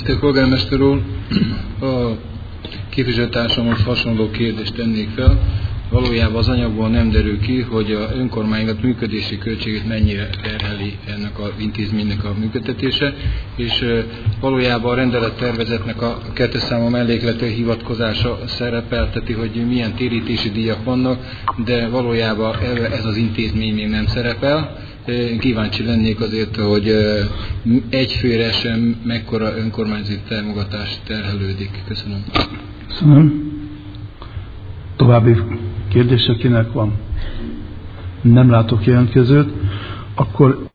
Tisztelt polgármester úr, a képviselőtársamhoz hasonló kérdést tennék fel. Valójában az anyagból nem derül ki, hogy a önkormányzat működési költségét mennyire terheli ennek az intézménynek a működtetése, és valójában a rendelettervezetnek a 2. számú melléklete hivatkozása szerepelteti, hogy milyen térítési díjak vannak, de valójában ez az intézmény még nem szerepel. Kíváncsi lennék azért, hogy egyfőre sem mekkora önkormányzati támogatás terhelődik. Köszönöm. Köszönöm. További kérdés, akinek van? Nem látok jelentkezőt. Akkor